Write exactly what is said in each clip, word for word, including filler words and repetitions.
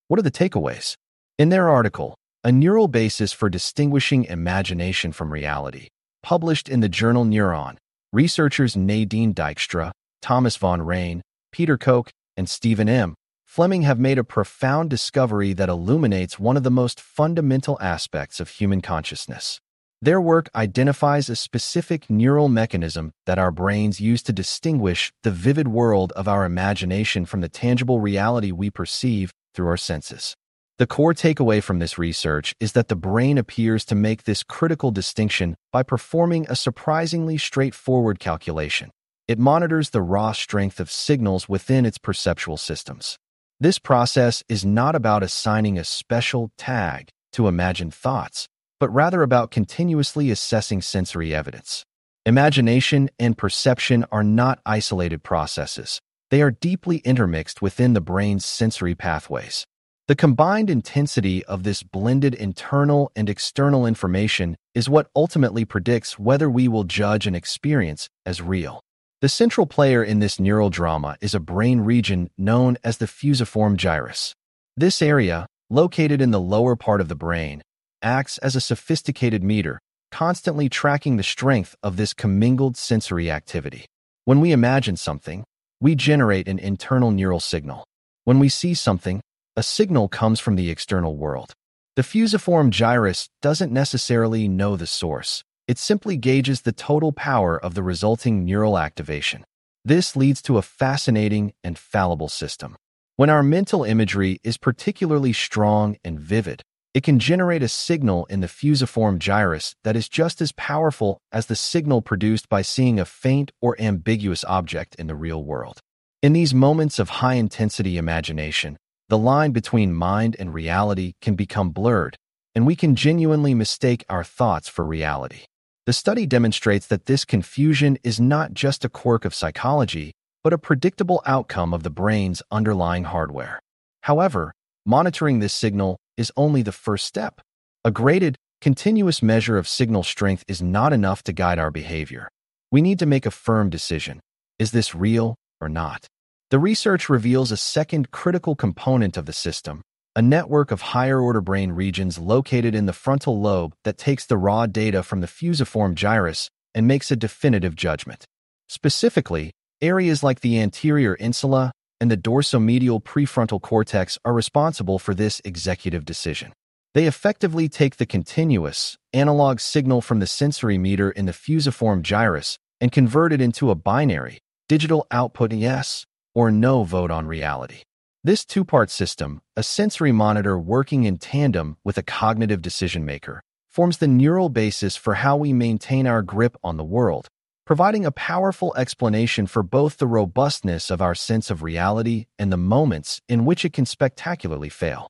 What are the takeaways? In their article, A Neural Basis for Distinguishing Imagination from Reality, published in the journal Neuron, researchers Nadine Dijkstra, Thomas von Rijn, Peter Koch, and Stephen M. Fleming have made a profound discovery that illuminates one of the most fundamental aspects of human consciousness. Their work identifies a specific neural mechanism that our brains use to distinguish the vivid world of our imagination from the tangible reality we perceive through our senses. The core takeaway from this research is that the brain appears to make this critical distinction by performing a surprisingly straightforward calculation. It monitors the raw strength of signals within its perceptual systems. This process is not about assigning a special tag to imagined thoughts, but rather about continuously assessing sensory evidence. Imagination and perception are not isolated processes. They are deeply intermixed within the brain's sensory pathways. The combined intensity of this blended internal and external information is what ultimately predicts whether we will judge an experience as real. The central player in this neural drama is a brain region known as the fusiform gyrus. This area, located in the lower part of the brain, acts as a sophisticated meter, constantly tracking the strength of this commingled sensory activity. When we imagine something, we generate an internal neural signal. When we see something, a signal comes from the external world. The fusiform gyrus doesn't necessarily know the source. It simply gauges the total power of the resulting neural activation. This leads to a fascinating and fallible system. When our mental imagery is particularly strong and vivid, it can generate a signal in the fusiform gyrus that is just as powerful as the signal produced by seeing a faint or ambiguous object in the real world. In these moments of high-intensity imagination, the line between mind and reality can become blurred, and we can genuinely mistake our thoughts for reality. The study demonstrates that this confusion is not just a quirk of psychology, but a predictable outcome of the brain's underlying hardware. However, monitoring this signal is only the first step. A graded, continuous measure of signal strength is not enough to guide our behavior. We need to make a firm decision. Is this real or not? The research reveals a second critical component of the system, a network of higher-order brain regions located in the frontal lobe that takes the raw data from the fusiform gyrus and makes a definitive judgment. Specifically, areas like the anterior insula and the dorsomedial prefrontal cortex are responsible for this executive decision. They effectively take the continuous, analog signal from the sensory meter in the fusiform gyrus and convert it into a binary, digital output yes or no vote on reality. This two-part system, a sensory monitor working in tandem with a cognitive decision-maker, forms the neural basis for how we maintain our grip on the world, providing a powerful explanation for both the robustness of our sense of reality and the moments in which it can spectacularly fail.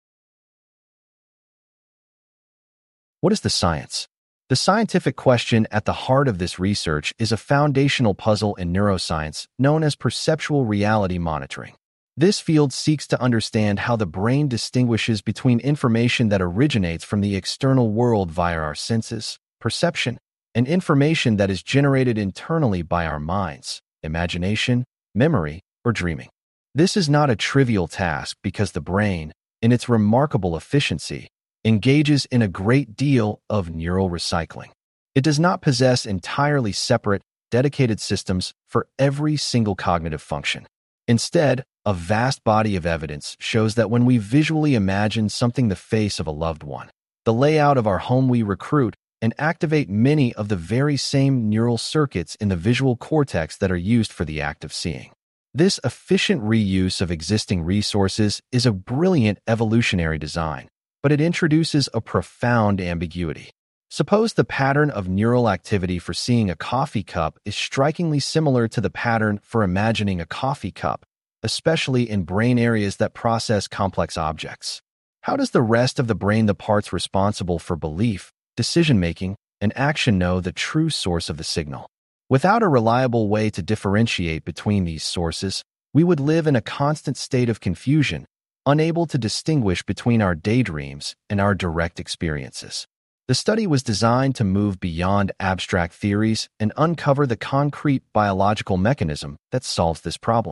What is the science? The scientific question at the heart of this research is a foundational puzzle in neuroscience known as perceptual reality monitoring. This field seeks to understand how the brain distinguishes between information that originates from the external world via our senses, perception, and information that is generated internally by our minds, imagination, memory, or dreaming. This is not a trivial task because the brain, in its remarkable efficiency, engages in a great deal of neural recycling. It does not possess entirely separate, dedicated systems for every single cognitive function. Instead, a vast body of evidence shows that when we visually imagine something the face of a loved one, the layout of our home, we recruit and activate many of the very same neural circuits in the visual cortex that are used for the act of seeing. This efficient reuse of existing resources is a brilliant evolutionary design, but it introduces a profound ambiguity. Suppose the pattern of neural activity for seeing a coffee cup is strikingly similar to the pattern for imagining a coffee cup, especially in brain areas that process complex objects. How does the rest of the brain, the parts responsible for belief, decision-making, and action, know the true source of the signal? Without a reliable way to differentiate between these sources, we would live in a constant state of confusion, unable to distinguish between our daydreams and our direct experiences. The study was designed to move beyond abstract theories and uncover the concrete biological mechanism that solves this problem.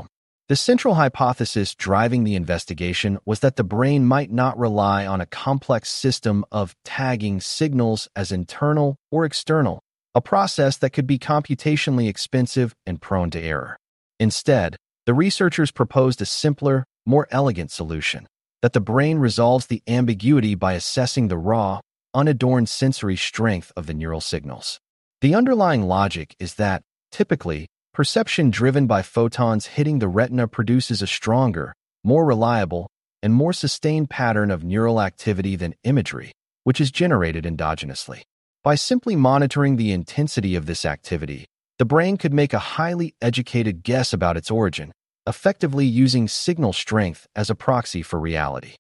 The central hypothesis driving the investigation was that the brain might not rely on a complex system of tagging signals as internal or external, a process that could be computationally expensive and prone to error. Instead, the researchers proposed a simpler, more elegant solution, that the brain resolves the ambiguity by assessing the raw, unadorned sensory strength of the neural signals. The underlying logic is that, typically, perception driven by photons hitting the retina produces a stronger, more reliable, and more sustained pattern of neural activity than imagery, which is generated endogenously. By simply monitoring the intensity of this activity, the brain could make a highly educated guess about its origin, effectively using signal strength as a proxy for reality.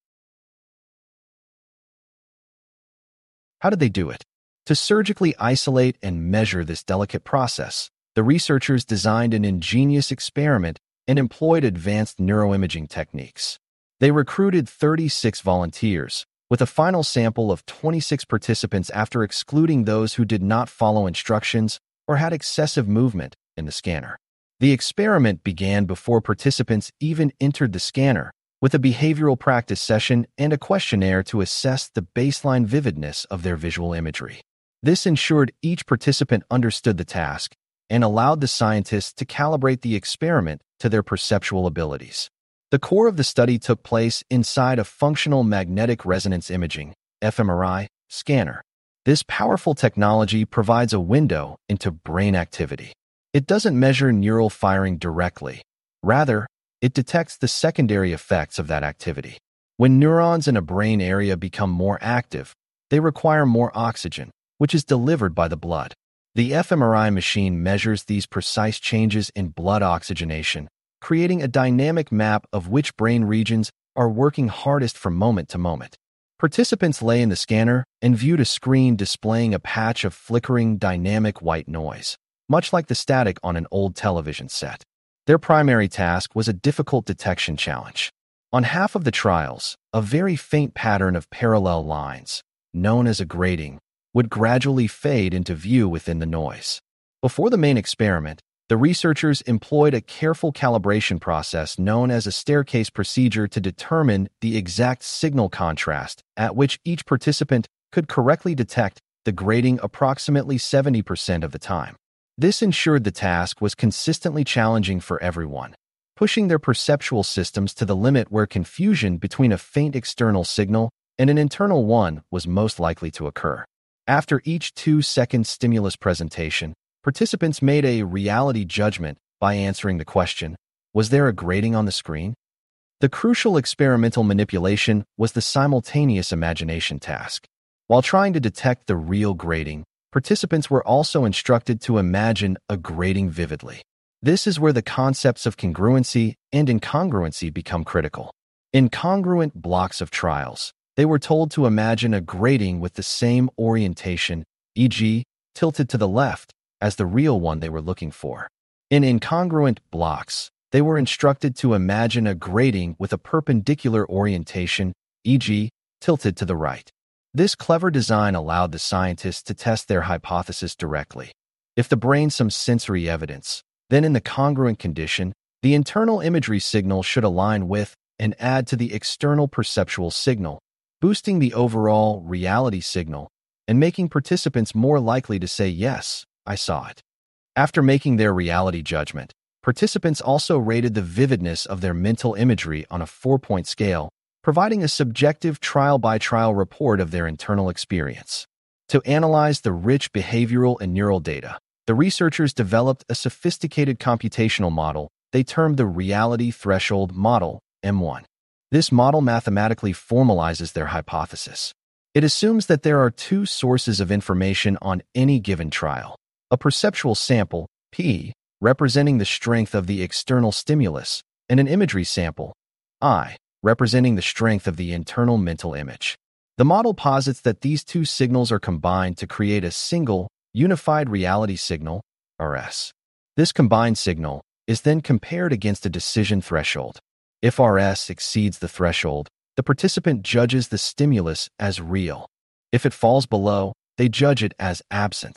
How did they do it? To surgically isolate and measure this delicate process, the researchers designed an ingenious experiment and employed advanced neuroimaging techniques. They recruited thirty-six volunteers, with a final sample of twenty-six participants after excluding those who did not follow instructions or had excessive movement in the scanner. The experiment began before participants even entered the scanner, with a behavioral practice session and a questionnaire to assess the baseline vividness of their visual imagery. This ensured each participant understood the task and allowed the scientists to calibrate the experiment to their perceptual abilities. The core of the study took place inside a functional magnetic resonance imaging (f M R I) scanner. This powerful technology provides a window into brain activity. It doesn't measure neural firing directly. Rather, it detects the secondary effects of that activity. When neurons in a brain area become more active, they require more oxygen, which is delivered by the blood. The f M R I machine measures these precise changes in blood oxygenation, creating a dynamic map of which brain regions are working hardest from moment to moment. Participants lay in the scanner and viewed a screen displaying a patch of flickering dynamic white noise, much like the static on an old television set. Their primary task was a difficult detection challenge. On half of the trials, a very faint pattern of parallel lines, known as a grating, would gradually fade into view within the noise. Before the main experiment, the researchers employed a careful calibration process known as a staircase procedure to determine the exact signal contrast at which each participant could correctly detect the grating approximately seventy percent of the time. This ensured the task was consistently challenging for everyone, pushing their perceptual systems to the limit where confusion between a faint external signal and an internal one was most likely to occur. After each two-second stimulus presentation, participants made a reality judgment by answering the question, was there a grating on the screen? The crucial experimental manipulation was the simultaneous imagination task. While trying to detect the real grating, participants were also instructed to imagine a grating vividly. This is where the concepts of congruency and incongruency become critical. In congruent blocks of trials, they were told to imagine a grating with the same orientation, for example, tilted to the left, as the real one they were looking for. In incongruent blocks, they were instructed to imagine a grating with a perpendicular orientation, for example, tilted to the right. This clever design allowed the scientists to test their hypothesis directly. If the brain some sensory evidence, then in the congruent condition, the internal imagery signal should align with and add to the external perceptual signal, boosting the overall reality signal and making participants more likely to say, yes, I saw it. After making their reality judgment, participants also rated the vividness of their mental imagery on a four-point scale, providing a subjective trial-by-trial report of their internal experience. To analyze the rich behavioral and neural data, the researchers developed a sophisticated computational model they termed the Reality Threshold Model, M one. This model mathematically formalizes their hypothesis. It assumes that there are two sources of information on any given trial: a perceptual sample, P, representing the strength of the external stimulus, and an imagery sample, I, representing the strength of the internal mental image. The model posits that these two signals are combined to create a single, unified reality signal, R S. This combined signal is then compared against a decision threshold. If R S exceeds the threshold, the participant judges the stimulus as real. If it falls below, they judge it as absent.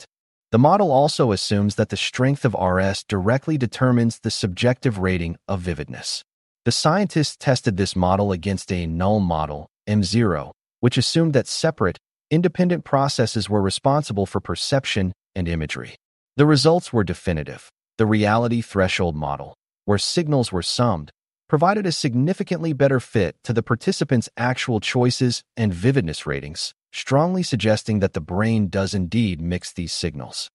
The model also assumes that the strength of R S directly determines the subjective rating of vividness. The scientists tested this model against a null model, M zero, which assumed that separate, independent processes were responsible for perception and imagery. The results were definitive. The reality threshold model, where signals were summed, provided a significantly better fit to the participants' actual choices and vividness ratings, strongly suggesting that the brain does indeed mix these signals.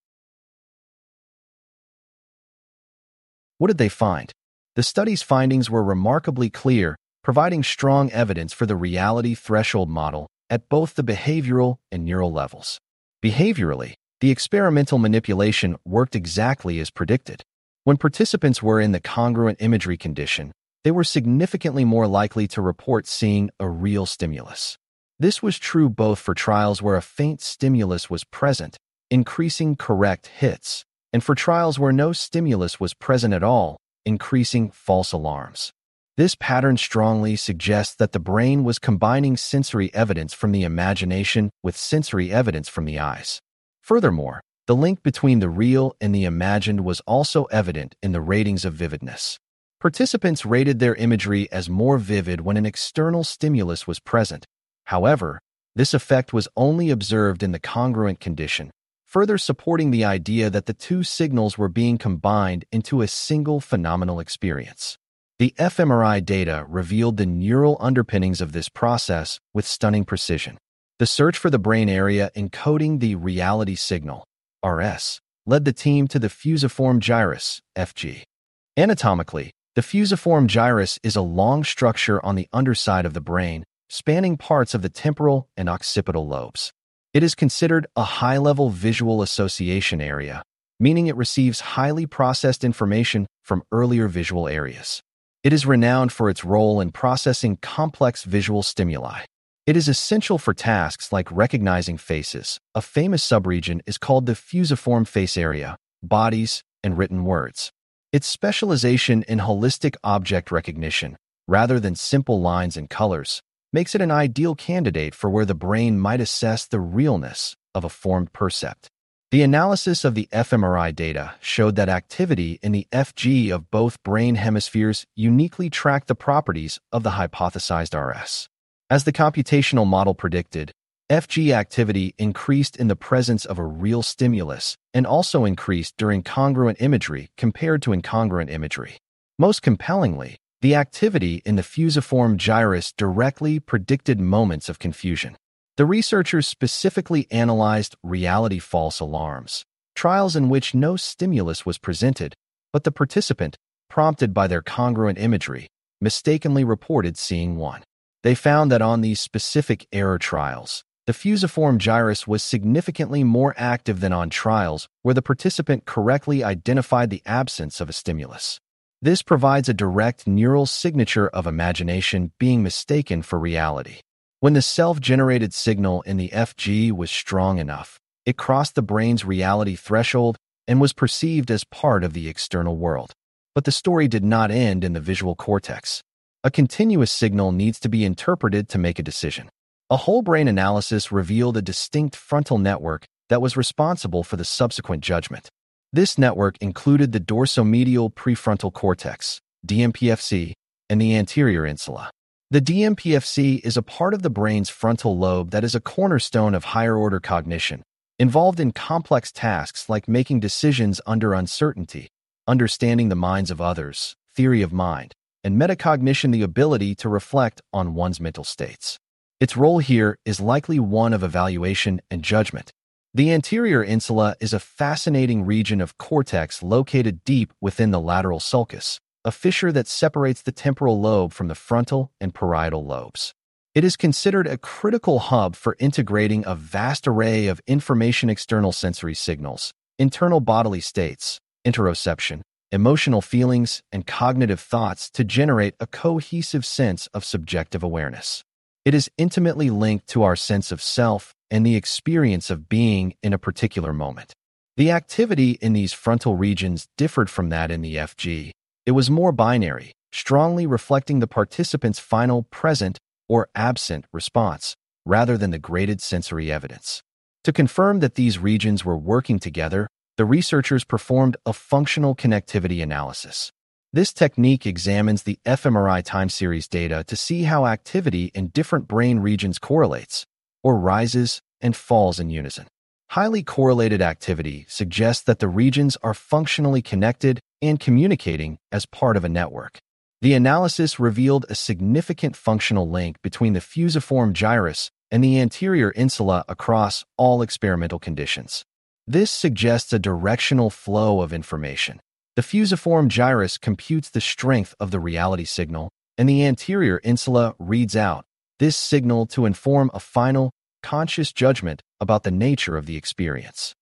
What did they find? The study's findings were remarkably clear, providing strong evidence for the reality threshold model at both the behavioral and neural levels. Behaviorally, the experimental manipulation worked exactly as predicted. When participants were in the congruent imagery condition, they were significantly more likely to report seeing a real stimulus. This was true both for trials where a faint stimulus was present, increasing correct hits, and for trials where no stimulus was present at all, increasing false alarms. This pattern strongly suggests that the brain was combining sensory evidence from the imagination with sensory evidence from the eyes. Furthermore, the link between the real and the imagined was also evident in the ratings of vividness. Participants rated their imagery as more vivid when an external stimulus was present. However, this effect was only observed in the congruent condition, further supporting the idea that the two signals were being combined into a single phenomenal experience. The fMRI data revealed the neural underpinnings of this process with stunning precision. The search for the brain area encoding the reality signal, R S, led the team to the fusiform gyrus, F G. Anatomically, the fusiform gyrus is a long structure on the underside of the brain, spanning parts of the temporal and occipital lobes. It is considered a high-level visual association area, meaning it receives highly processed information from earlier visual areas. It is renowned for its role in processing complex visual stimuli. It is essential for tasks like recognizing faces. A famous subregion is called the fusiform face area, bodies, and written words. Its specialization in holistic object recognition, rather than simple lines and colors, makes it an ideal candidate for where the brain might assess the realness of a formed percept. The analysis of the fMRI data showed that activity in the F G of both brain hemispheres uniquely tracked the properties of the hypothesized R S. As the computational model predicted, F G activity increased in the presence of a real stimulus and also increased during congruent imagery compared to incongruent imagery. Most compellingly, the activity in the fusiform gyrus directly predicted moments of confusion. The researchers specifically analyzed reality false alarms, trials in which no stimulus was presented, but the participant, prompted by their congruent imagery, mistakenly reported seeing one. They found that on these specific error trials, the fusiform gyrus was significantly more active than on trials where the participant correctly identified the absence of a stimulus. This provides a direct neural signature of imagination being mistaken for reality. When the self-generated signal in the F G was strong enough, it crossed the brain's reality threshold and was perceived as part of the external world. But the story did not end in the visual cortex. A continuous signal needs to be interpreted to make a decision. A whole brain analysis revealed a distinct frontal network that was responsible for the subsequent judgment. This network included the dorsomedial prefrontal cortex, D M P F C, and the anterior insula. The D M P F C is a part of the brain's frontal lobe that is a cornerstone of higher-order cognition, involved in complex tasks like making decisions under uncertainty, understanding the minds of others, theory of mind, and metacognition, the ability to reflect on one's mental states. Its role here is likely one of evaluation and judgment. The anterior insula is a fascinating region of cortex located deep within the lateral sulcus, a fissure that separates the temporal lobe from the frontal and parietal lobes. It is considered a critical hub for integrating a vast array of information, external sensory signals, internal bodily states, interoception, emotional feelings, and cognitive thoughts to generate a cohesive sense of subjective awareness. It is intimately linked to our sense of self and the experience of being in a particular moment. The activity in these frontal regions differed from that in the F G. It was more binary, strongly reflecting the participant's final present or absent response, rather than the graded sensory evidence. To confirm that these regions were working together, the researchers performed a functional connectivity analysis. This technique examines the fMRI time series data to see how activity in different brain regions correlates, or rises and falls in unison. Highly correlated activity suggests that the regions are functionally connected and communicating as part of a network. The analysis revealed a significant functional link between the fusiform gyrus and the anterior insula across all experimental conditions. This suggests a directional flow of information. The fusiform gyrus computes the strength of the reality signal, and the anterior insula reads out this signal to inform a final, conscious judgment about the nature of the experience.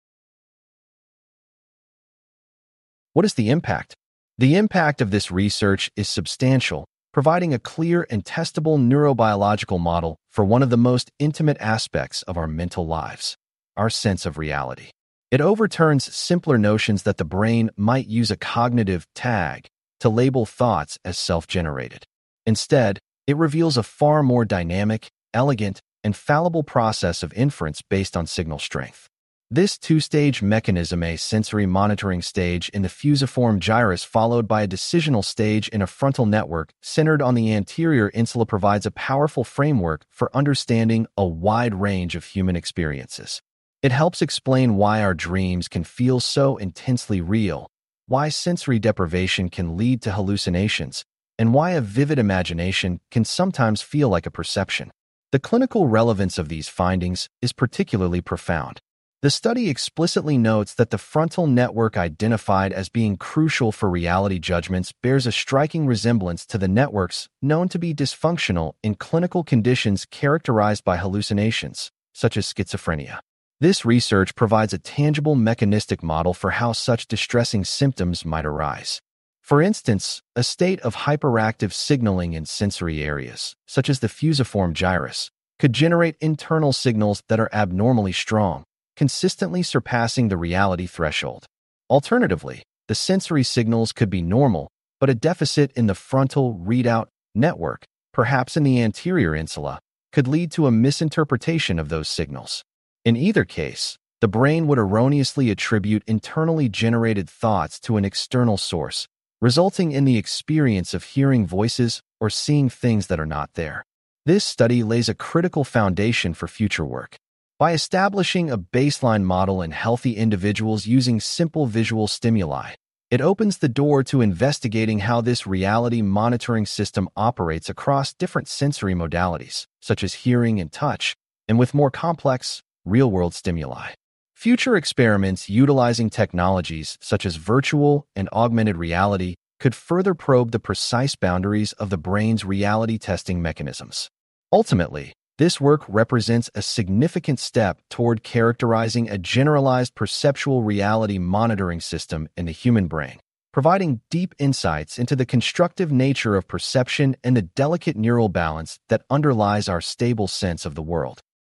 What is the impact? The impact of this research is substantial, providing a clear and testable neurobiological model for one of the most intimate aspects of our mental lives, our sense of reality. It overturns simpler notions that the brain might use a cognitive tag to label thoughts as self-generated. Instead, it reveals a far more dynamic, elegant, and fallible process of inference based on signal strength. This two-stage mechanism, a sensory monitoring stage in the fusiform gyrus followed by a decisional stage in a frontal network centered on the anterior insula, provides a powerful framework for understanding a wide range of human experiences. It helps explain why our dreams can feel so intensely real, why sensory deprivation can lead to hallucinations, and why a vivid imagination can sometimes feel like a perception. The clinical relevance of these findings is particularly profound. The study explicitly notes that the frontal network identified as being crucial for reality judgments bears a striking resemblance to the networks known to be dysfunctional in clinical conditions characterized by hallucinations, such as schizophrenia. This research provides a tangible mechanistic model for how such distressing symptoms might arise. For instance, a state of hyperactive signaling in sensory areas, such as the fusiform gyrus, could generate internal signals that are abnormally strong, consistently surpassing the reality threshold. Alternatively, the sensory signals could be normal, but a deficit in the frontal readout network, perhaps in the anterior insula, could lead to a misinterpretation of those signals. In either case, the brain would erroneously attribute internally generated thoughts to an external source, resulting in the experience of hearing voices or seeing things that are not there. This study lays a critical foundation for future work. By establishing a baseline model in healthy individuals using simple visual stimuli, it opens the door to investigating how this reality monitoring system operates across different sensory modalities, such as hearing and touch, and with more complex, real-world stimuli. Future experiments utilizing technologies such as virtual and augmented reality could further probe the precise boundaries of the brain's reality testing mechanisms. Ultimately, this work represents a significant step toward characterizing a generalized perceptual reality monitoring system in the human brain, providing deep insights into the constructive nature of perception and the delicate neural balance that underlies our stable sense of the world.